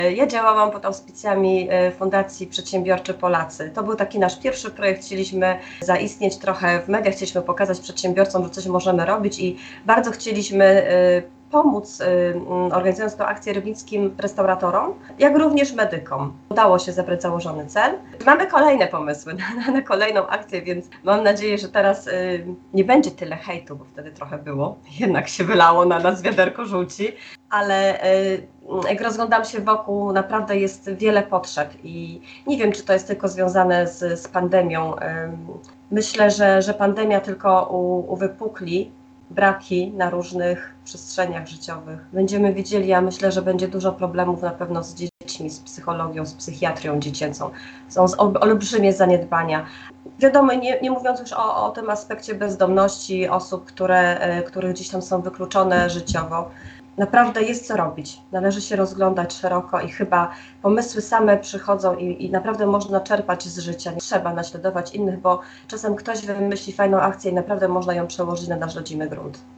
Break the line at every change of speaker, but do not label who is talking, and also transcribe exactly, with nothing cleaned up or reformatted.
Ja działałam pod auspicjami Fundacji Przedsiębiorczy Polacy. To był taki nasz pierwszy projekt. Chcieliśmy zaistnieć trochę w mediach, chcieliśmy pokazać przedsiębiorcom, że coś możemy robić i bardzo chcieliśmy pomóc, organizując tę akcję rybnickim restauratorom, jak również medykom. Udało się zebrać założony cel. Mamy kolejne pomysły na, na kolejną akcję, więc mam nadzieję, że teraz y, nie będzie tyle hejtu, bo wtedy trochę było. Jednak się wylało na nas wiaderko żółci, ale y, jak rozglądam się wokół, naprawdę jest wiele potrzeb i nie wiem, czy to jest tylko związane z, z pandemią. Y, myślę, że, że pandemia tylko u, uwypukli braki na różnych przestrzeniach życiowych. Będziemy widzieli, ja myślę, że będzie dużo problemów na pewno z dziećmi, z psychologią, z psychiatrią dziecięcą. Są olbrzymie zaniedbania. Wiadomo, nie, nie mówiąc już o, o tym aspekcie bezdomności, osób, które, które gdzieś tam są wykluczone życiowo. Naprawdę jest co robić. Należy się rozglądać szeroko i chyba pomysły same przychodzą i, i naprawdę można czerpać z życia. Nie trzeba naśladować innych, bo czasem ktoś wymyśli fajną akcję i naprawdę można ją przełożyć na nasz rodzimy grunt.